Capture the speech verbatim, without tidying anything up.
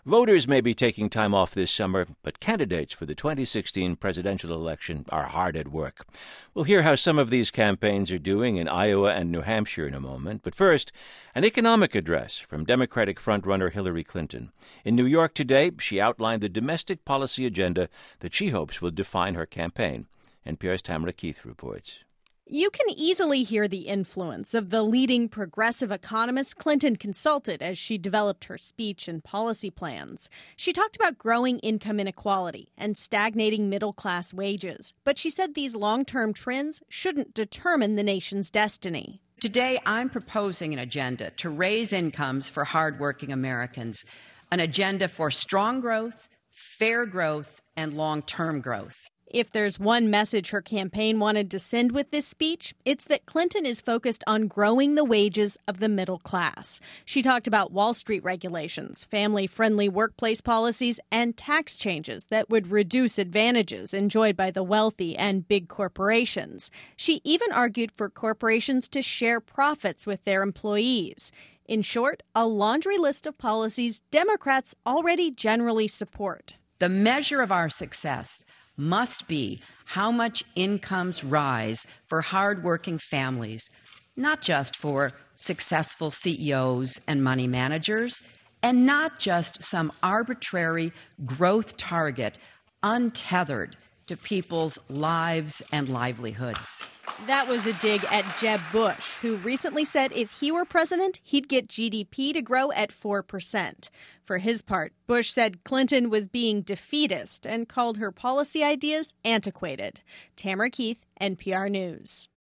Voters may be taking time off this summer, but candidates for the twenty sixteen presidential election are hard at work. We'll hear how some of these campaigns are doing in Iowa and New Hampshire in a moment. But first, an economic address from Democratic frontrunner Hillary Clinton. In New York today, she outlined the domestic policy agenda that she hopes will define her campaign. N P R's Tamara Keith reports. You can easily hear the influence of the leading progressive economists Clinton consulted as she developed her speech and policy plans. She talked about growing income inequality and stagnating middle-class wages, but she said these long-term trends shouldn't determine the nation's destiny. Today, I'm proposing an agenda to raise incomes for hardworking Americans, an agenda for strong growth, fair growth, and long-term growth. If there's one message her campaign wanted to send with this speech, it's that Clinton is focused on growing the wages of the middle class. She talked about Wall Street regulations, family-friendly workplace policies, and tax changes that would reduce advantages enjoyed by the wealthy and big corporations. She even argued for corporations to share profits with their employees. In short, a laundry list of policies Democrats already generally support. The measure of our success must be how much incomes rise for hardworking families, not just for successful C E Os and money managers, and not just some arbitrary growth target untethered to people's lives and livelihoods. That was a dig at Jeb Bush, who recently said if he were president, he'd get G D P to grow at four percent. For his part, Bush said Clinton was being defeatist and called her policy ideas antiquated. Tamara Keith, N P R News.